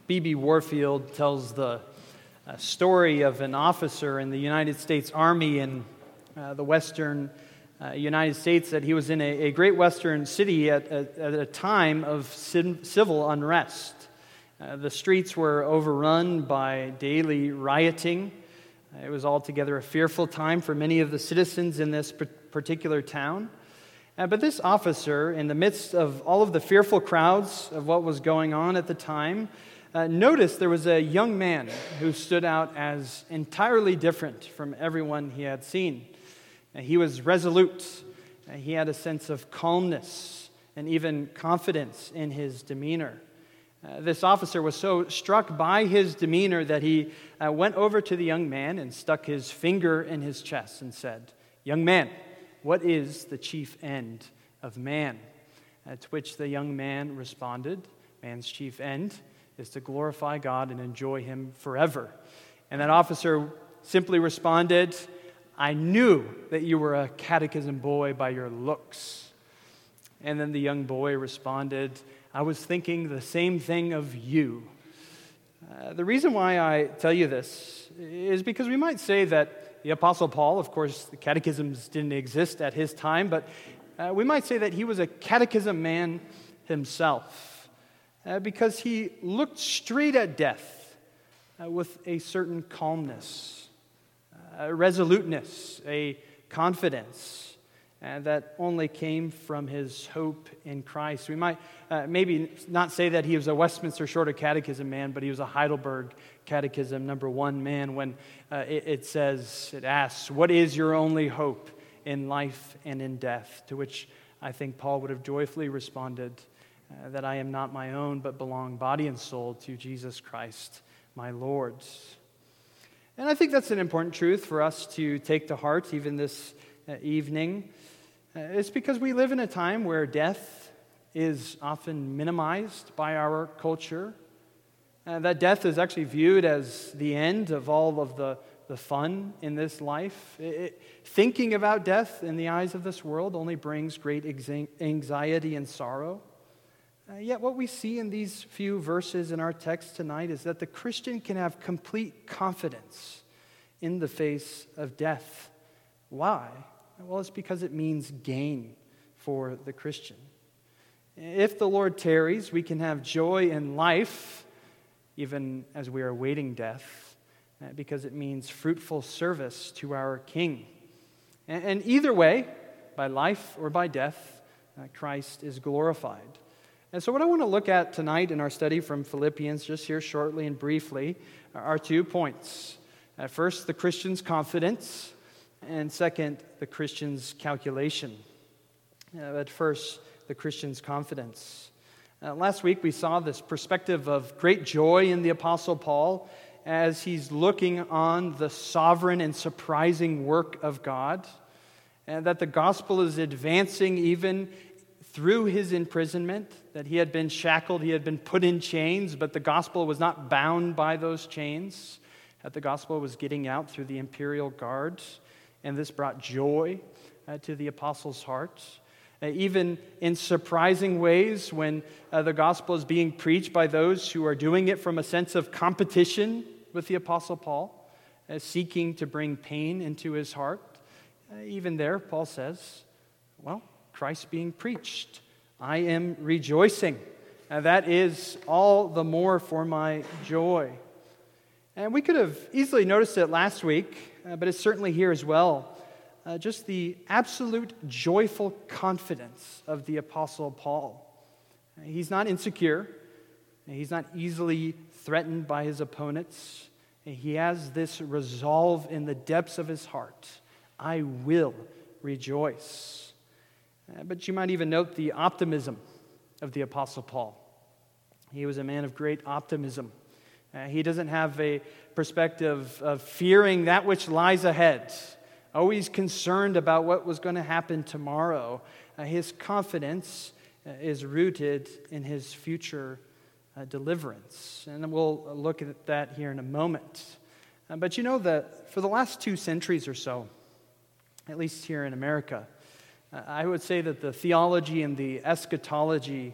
B.B. Warfield tells the story of an officer in the United States Army in the western United States, that he was in a great western city at a time of civil unrest. The streets were overrun by daily rioting. It was altogether a fearful time for many of the citizens in this particular town. But this officer, in the midst of all of the fearful crowds of what was going on at the time, noticed there was a young man who stood out as entirely different from everyone he had seen. He was resolute. He had a sense of calmness and even confidence in his demeanor. This officer was so struck by his demeanor that he went over to the young man and stuck his finger in his chest and said, "Young man, what is the chief end of man?" To which the young man responded, "Man's chief end is to glorify God and enjoy Him forever." And that officer simply responded, "I knew that you were a catechism boy by your looks." And then the young boy responded, "I was thinking the same thing of you." The reason why I tell you this is because we might say that the Apostle Paul, of course, the catechisms didn't exist at his time, but we might say that he was a catechism man himself, because he looked straight at death with a certain calmness, a resoluteness, a confidence that only came from his hope in Christ. We might maybe not say that he was a Westminster Shorter Catechism man, but he was a Heidelberg Catechism #1 man when it asks, "What is your only hope in life and in death?" To which I think Paul would have joyfully responded, "That I am not my own, but belong body and soul to Jesus Christ, my Lord." And I think that's an important truth for us to take to heart even this evening. It's because we live in a time where death is often minimized by our culture. That death is actually viewed as the end of all of the fun in this life. Thinking about death in the eyes of this world only brings great anxiety and sorrow. Yet what we see in these few verses in our text tonight is that the Christian can have complete confidence in the face of death. Why? Well, it's because it means gain for the Christian. If the Lord tarries, we can have joy in life, even as we are awaiting death, because it means fruitful service to our King. And either way, by life or by death, Christ is glorified. And so what I want to look at tonight in our study from Philippians, just here shortly and briefly, are 2 points. First, the Christian's confidence, and second, the Christian's calculation. But first, the Christian's confidence. Last week we saw this perspective of great joy in the Apostle Paul as he's looking on the sovereign and surprising work of God, and that the gospel is advancing even through his imprisonment, that he had been shackled, he had been put in chains, but the gospel was not bound by those chains, that the gospel was getting out through the imperial guards. And this brought joy to the apostle's heart. Even in surprising ways, when the gospel is being preached by those who are doing it from a sense of competition with the apostle Paul, seeking to bring pain into his heart, even there, Paul says, well, Christ being preached, I am rejoicing. That is all the more for my joy. And we could have easily noticed it last week, but it's certainly here as well. Just the absolute joyful confidence of the Apostle Paul. He's not insecure. He's not easily threatened by his opponents. He has this resolve in the depths of his heart. I will rejoice. But you might even note the optimism of the Apostle Paul. He was a man of great optimism. He doesn't have a perspective of fearing that which lies ahead, always concerned about what was going to happen tomorrow. His confidence is rooted in his future deliverance. And we'll look at that here in a moment. But you know that for the last 2 centuries or so, at least here in America, I would say that the theology and the eschatology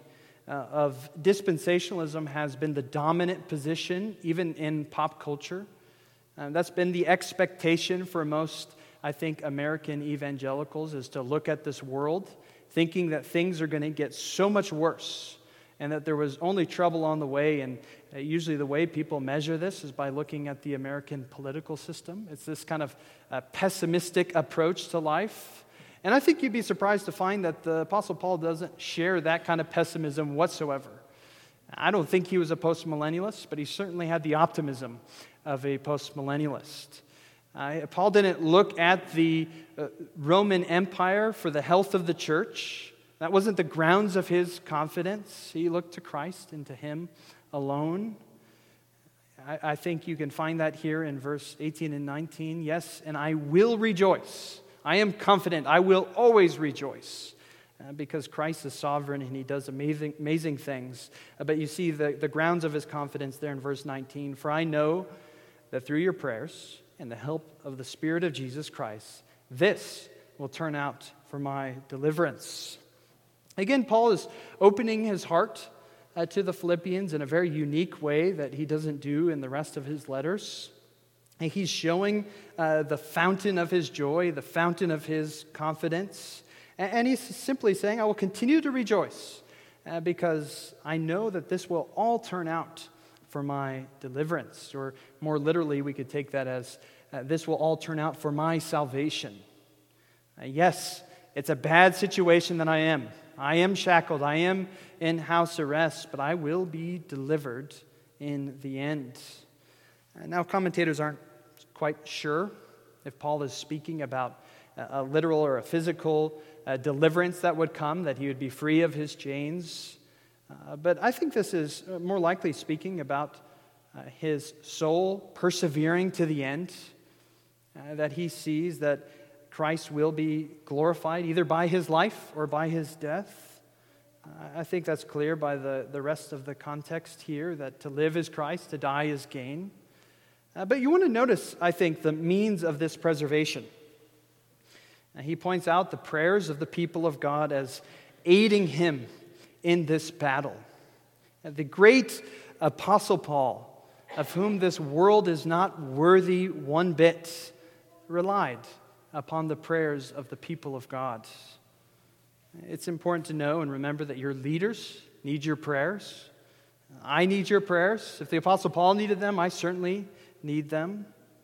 of dispensationalism has been the dominant position, even in pop culture. That's been the expectation for most, I think, American evangelicals, is to look at this world thinking that things are going to get so much worse and that there was only trouble on the way. And usually the way people measure this is by looking at the American political system. It's this kind of pessimistic approach to life. And I think you'd be surprised to find that the Apostle Paul doesn't share that kind of pessimism whatsoever. I don't think he was a postmillennialist, but he certainly had the optimism of a postmillennialist. Paul didn't look at the Roman Empire for the health of the church. That wasn't the grounds of his confidence. He looked to Christ and to him alone. I think you can find that here in verse 18 and 19. Yes, and I will rejoice. I am confident. I will always rejoice because Christ is sovereign and he does amazing things. But you see the grounds of his confidence there in verse 19. For I know that through your prayers and the help of the Spirit of Jesus Christ, this will turn out for my deliverance. Again, Paul is opening his heart to the Philippians in a very unique way that he doesn't do in the rest of his letters. And he's showing the fountain of his joy, the fountain of his confidence. And he's simply saying, I will continue to rejoice because I know that this will all turn out for my deliverance. Or more literally, we could take that as this will all turn out for my salvation. Yes, it's a bad situation that I am. I am shackled. I am in house arrest, but I will be delivered in the end. Now, commentators aren't quite sure if Paul is speaking about a literal or a physical deliverance that would come, that he would be free of his chains. But I think this is more likely speaking about his soul persevering to the end, that he sees that Christ will be glorified either by his life or by his death. I think that's clear by the rest of the context here, that to live is Christ, to die is gain. But you want to notice, I think, the means of this preservation. He points out the prayers of the people of God as aiding him in this battle. The great Apostle Paul, of whom this world is not worthy one bit, relied upon the prayers of the people of God. It's important to know and remember that your leaders need your prayers. I need your prayers. If the Apostle Paul needed them, I certainly need them.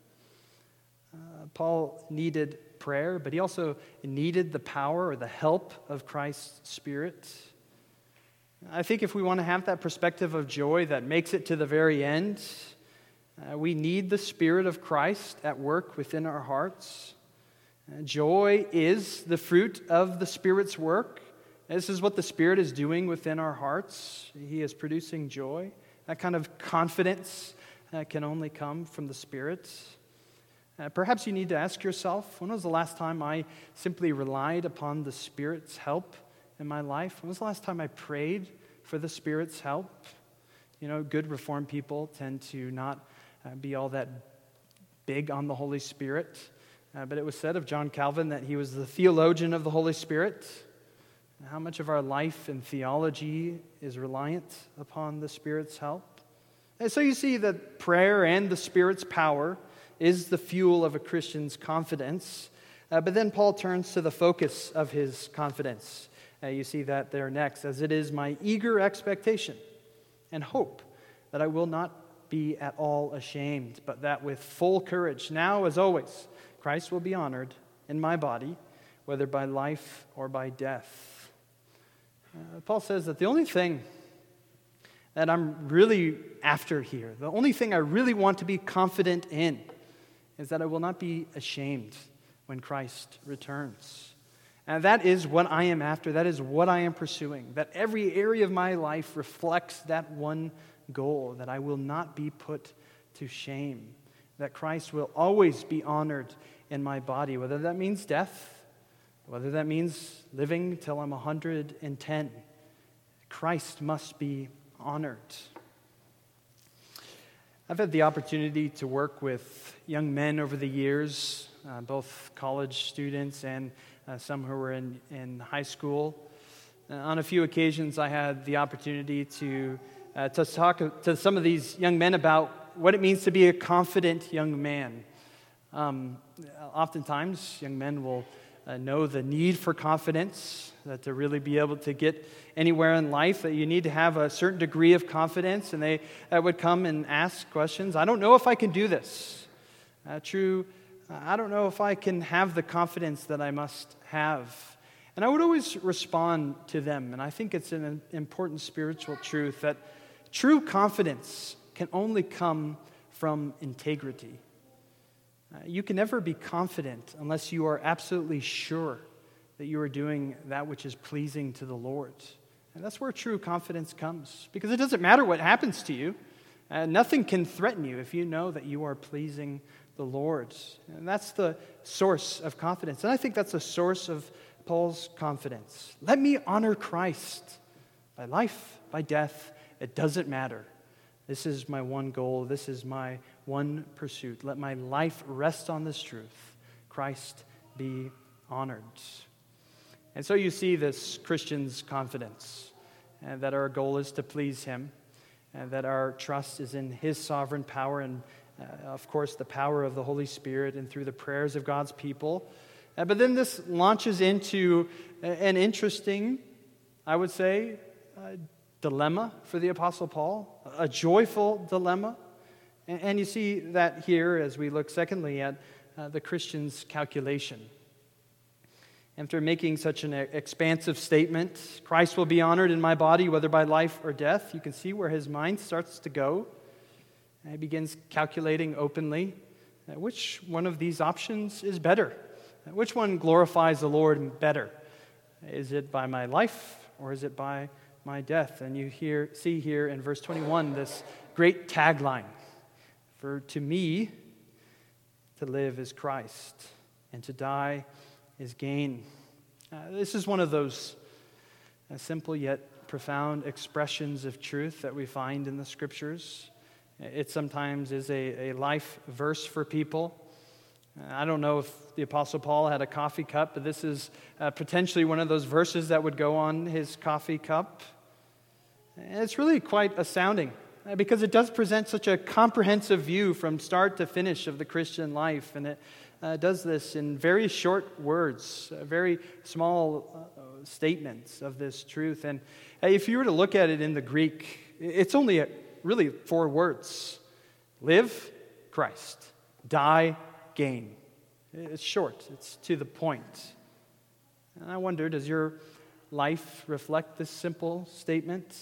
Paul needed prayer, but he also needed the power or the help of Christ's Spirit. I think if we want to have that perspective of joy that makes it to the very end, we need the Spirit of Christ at work within our hearts. Joy is the fruit of the Spirit's work. This is what the Spirit is doing within our hearts. He is producing joy. That kind of confidence can only come from the Spirit. Perhaps you need to ask yourself, when was the last time I simply relied upon the Spirit's help in my life? When was the last time I prayed for the Spirit's help? You know, good Reformed people tend to not be all that big on the Holy Spirit. But it was said of John Calvin that he was the theologian of the Holy Spirit. How much of our life and theology is reliant upon the Spirit's help? And so you see that prayer and the Spirit's power is the fuel of a Christian's confidence. But then Paul turns to the focus of his confidence. You see that there next. As it is my eager expectation and hope that I will not be at all ashamed, but that with full courage, now as always, Christ will be honored in my body, whether by life or by death. Paul says that the only thing that I'm really after here, the only thing I really want to be confident in, is that I will not be ashamed when Christ returns. And that is what I am after. That is what I am pursuing. That every area of my life reflects that one goal, that I will not be put to shame, that Christ will always be honored in my body, whether that means death, whether that means living till I'm 110. Christ must be honored. I've had the opportunity to work with young men over the years, both college students and some who were in high school. On a few occasions, I had the opportunity to talk to some of these young men about what it means to be a confident young man. Oftentimes, young men will know the need for confidence, that to really be able to get anywhere in life, that you need to have a certain degree of confidence, and they would come and ask questions. I don't know if I can do this. I don't know if I can have the confidence that I must have. And I would always respond to them, and I think it's an important spiritual truth that true confidence can only come from integrity. You can never be confident unless you are absolutely sure that you are doing that which is pleasing to the Lord. And that's where true confidence comes, because it doesn't matter what happens to you. Nothing can threaten you if you know that you are pleasing the Lord. And that's the source of confidence. And I think that's the source of Paul's confidence. Let me honor Christ by life, by death. It doesn't matter. This is my one goal. This is my one pursuit. Let my life rest on this truth. Christ be honored. And so you see this Christian's confidence, and that our goal is to please him, and that our trust is in his sovereign power and, of course, the power of the Holy Spirit and through the prayers of God's people. But then this launches into an interesting, I would say, dilemma for the Apostle Paul, a joyful dilemma. And you see that here as we look, secondly, at the Christian's calculation. After making such an expansive statement, Christ will be honored in my body, whether by life or death, you can see where his mind starts to go. And he begins calculating openly which one of these options is better. Which one glorifies the Lord better? Is it by my life or is it by my death? And you see here in verse 21 this great tagline. For to me, to live is Christ, and to die is gain. This is one of those simple yet profound expressions of truth that we find in the Scriptures. It sometimes is a life verse for people. I don't know if the Apostle Paul had a coffee cup, but this is potentially one of those verses that would go on his coffee cup. And it's really quite astounding because it does present such a comprehensive view from start to finish of the Christian life. And it does this in very short words, very small statements of this truth. And if you were to look at it in the Greek, it's only really 4 words. Live, Christ. Die, gain. It's short. It's to the point. And I wonder, does your life reflect this simple statement?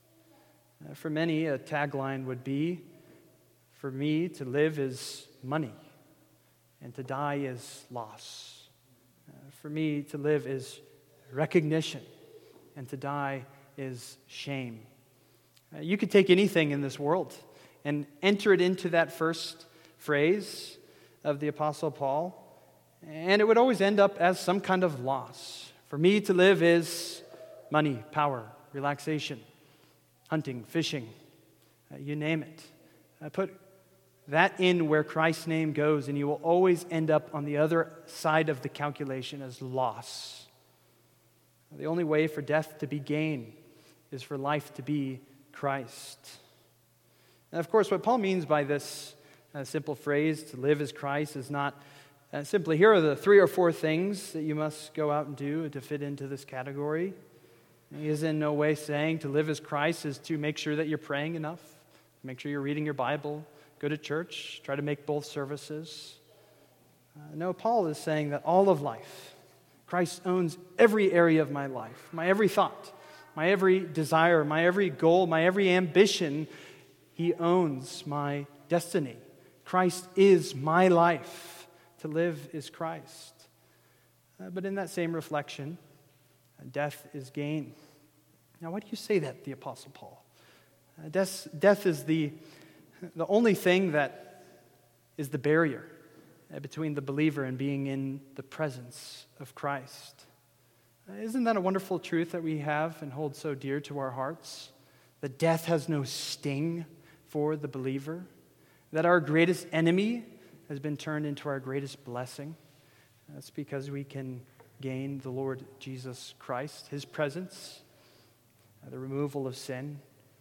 For many, a tagline would be, for me, to live is money, and to die is loss. For me, to live is recognition, and to die is shame. You could take anything in this world and enter it into that first phrase of the Apostle Paul, and it would always end up as some kind of loss. For me to live is money, power, relaxation, hunting, fishing, you name it. Put that in where Christ's name goes, and you will always end up on the other side of the calculation as loss. The only way for death to be gain is for life to be Christ. And of course, what Paul means by this simple phrase, to live as Christ, is not simply, here are the 3 or 4 things that you must go out and do to fit into this category. He is in no way saying to live as Christ is to make sure that you're praying enough, make sure you're reading your Bible, go to church, try to make both services. No, Paul is saying that all of life, Christ owns every area of my life, my every thought, my every desire, my every goal, my every ambition. He owns my destiny. Christ is my life. To live is Christ. But in that same reflection, death is gain. Now, why do you say that, the Apostle Paul? Death is the only thing that is the barrier between the believer and being in the presence of Christ. Isn't that a wonderful truth that we have and hold so dear to our hearts? That death has no sting for the believer. That our greatest enemy has been turned into our greatest blessing. That's because we can gain, the Lord Jesus Christ, his presence, the removal of sin.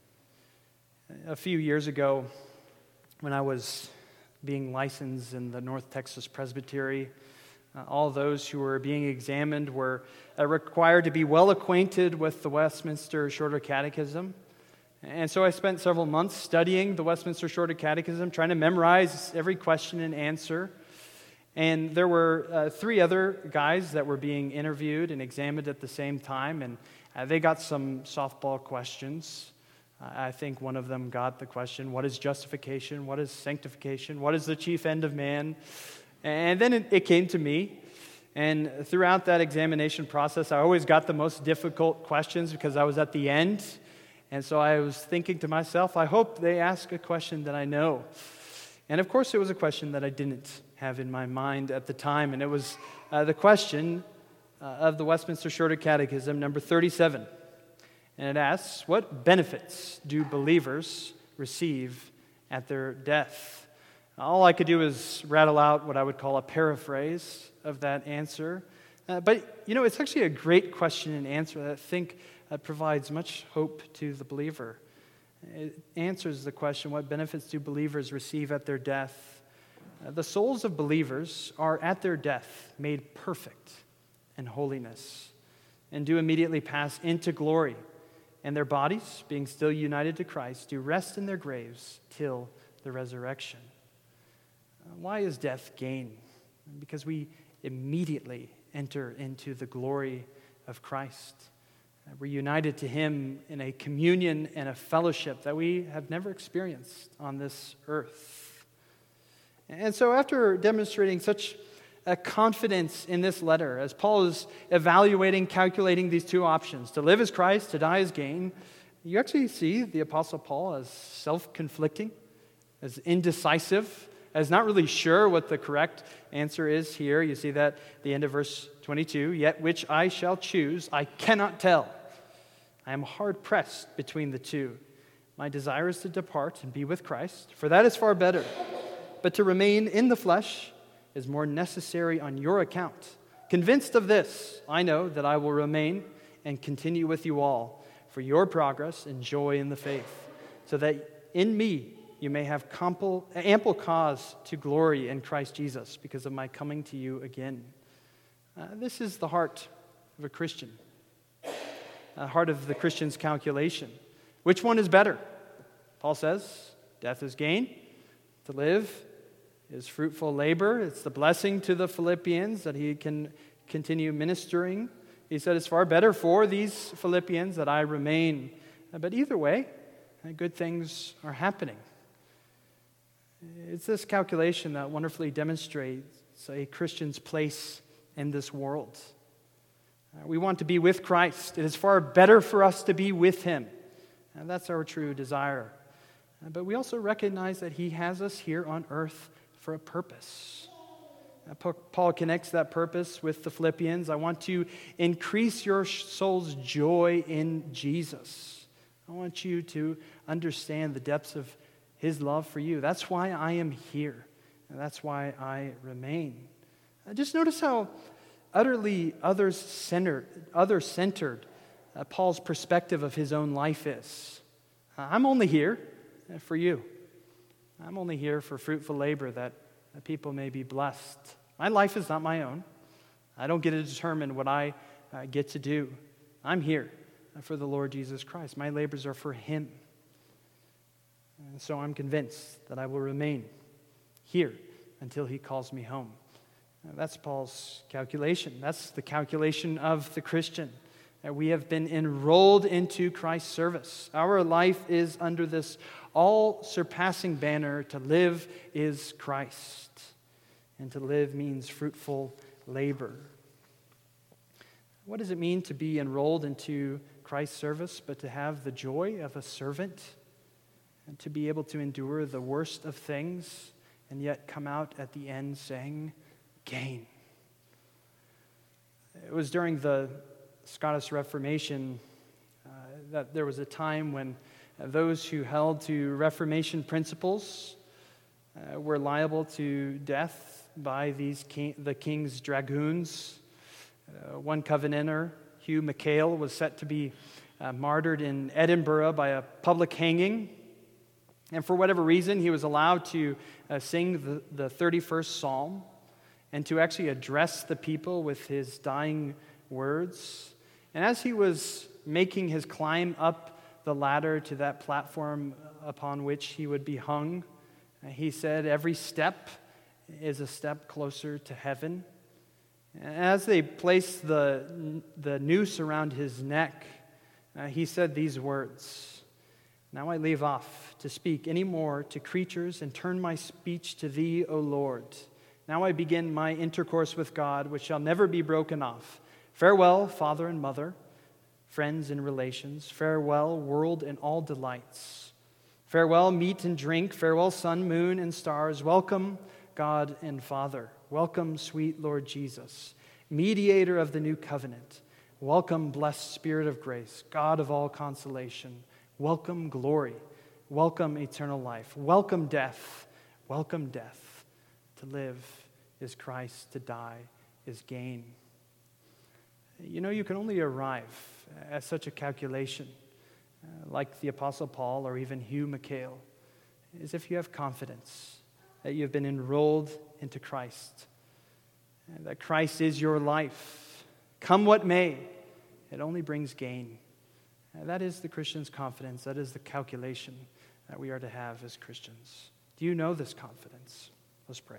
A few years ago, when I was being licensed in the North Texas Presbytery, all those who were being examined were required to be well acquainted with the Westminster Shorter Catechism. And so I spent several months studying the Westminster Shorter Catechism, trying to memorize every question and answer. And there were 3 other guys that were being interviewed and examined at the same time, and they got some softball questions. I think one of them got the question, what is justification? What is sanctification? What is the chief end of man? And then it came to me, and throughout that examination process, I always got the most difficult questions because I was at the end, and so I was thinking to myself, I hope they ask a question that I know. And of course, it was a question that I didn't have in my mind at the time, and it was the question of the Westminster Shorter Catechism, number 37. And it asks, what benefits do believers receive at their death? All I could do is rattle out what I would call a paraphrase of that answer. But, it's actually a great question and answer that I think provides much hope to the believer. It answers the question, what benefits do believers receive at their death? The souls of believers are at their death made perfect in holiness and do immediately pass into glory. And their bodies, being still united to Christ, do rest in their graves till the resurrection. Why is death gain? Because we immediately enter into the glory of Christ. We're united to him in a communion and a fellowship that we have never experienced on this earth. And so after demonstrating such a confidence in this letter, as Paul is evaluating, calculating these 2 options, to live as Christ, to die as gain, you actually see the Apostle Paul as self-conflicting, as indecisive, as not really sure what the correct answer is here. You see that at the end of verse 22, yet which I shall choose, I cannot tell. I am hard-pressed between the 2. My desire is to depart and be with Christ, for that is far better. But to remain in the flesh is more necessary on your account. Convinced of this, I know that I will remain and continue with you all for your progress and joy in the faith, so that in me you may have ample cause to glory in Christ Jesus because of my coming to you again. This is the heart of a Christian, the heart of the Christian's calculation. Which one is better? Paul says, death is gain, to live is fruitful labor. It's the blessing to the Philippians that he can continue ministering. He said it's far better for these Philippians that I remain. But either way, good things are happening. It's this calculation that wonderfully demonstrates a Christian's place in this world. We want to be with Christ. It is far better for us to be with him. And that's our true desire. But we also recognize that he has us here on earth for a purpose. Paul connects that purpose with the Philippians. I want to increase your soul's joy in Jesus. I want you to understand the depths of his love for you. That's why I am here. And that's why I remain. Just notice how utterly other-centered Paul's perspective of his own life is. I'm only here for you. I'm only here for fruitful labor that people may be blessed. My life is not my own. I don't get to determine what I get to do. I'm here for the Lord Jesus Christ. My labors are for him. And so I'm convinced that I will remain here until he calls me home. That's Paul's calculation. That's the calculation of the Christian. That we have been enrolled into Christ's service. Our life is under this all-surpassing banner, to live is Christ. And to live means fruitful labor. What does it mean to be enrolled into Christ's service, but to have the joy of a servant? And to be able to endure the worst of things, and yet come out at the end saying, gain. It was during the Scottish Reformation that there was a time when those who held to Reformation principles were liable to death by the king's dragoons. One Covenanter, Hugh McHale, was set to be martyred in Edinburgh by a public hanging. And for whatever reason, he was allowed to sing the 31st Psalm and to actually address the people with his dying words. And as he was making his climb up the ladder to that platform upon which he would be hung, he said, "Every step is a step closer to heaven." And as they placed the noose around his neck, he said these words, "Now I leave off to speak any more to creatures and turn my speech to thee, O Lord. Now I begin my intercourse with God, which shall never be broken off. Farewell, father and mother, friends and relations. Farewell, world and all delights. Farewell, meat and drink. Farewell, sun, moon, and stars. Welcome, God and Father. Welcome, sweet Lord Jesus, mediator of the new covenant. Welcome, blessed Spirit of grace, God of all consolation. Welcome, glory. Welcome, eternal life. Welcome, death. Welcome, death. To live is Christ, to die is gain." You know, you can only arrive at such a calculation, like the Apostle Paul or even Hugh McHale, is if you have confidence that you have been enrolled into Christ, and that Christ is your life. Come what may, it only brings gain. And that is the Christian's confidence. That is the calculation that we are to have as Christians. Do you know this confidence? Let's pray.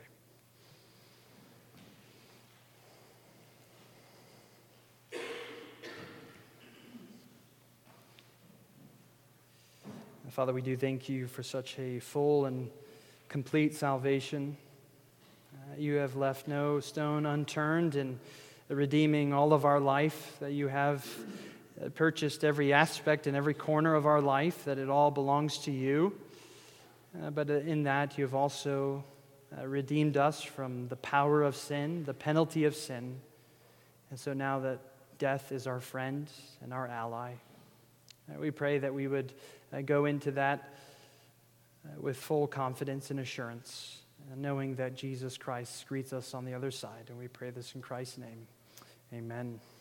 Father, we do thank you for such a full and complete salvation. You have left no stone unturned in redeeming all of our life, that you have purchased every aspect and every corner of our life, that it all belongs to you. But in that, you have also redeemed us from the power of sin, the penalty of sin. And so now that death is our friend and our ally, we pray that we would go into that with full confidence and assurance, knowing that Jesus Christ greets us on the other side. And we pray this in Christ's name. Amen.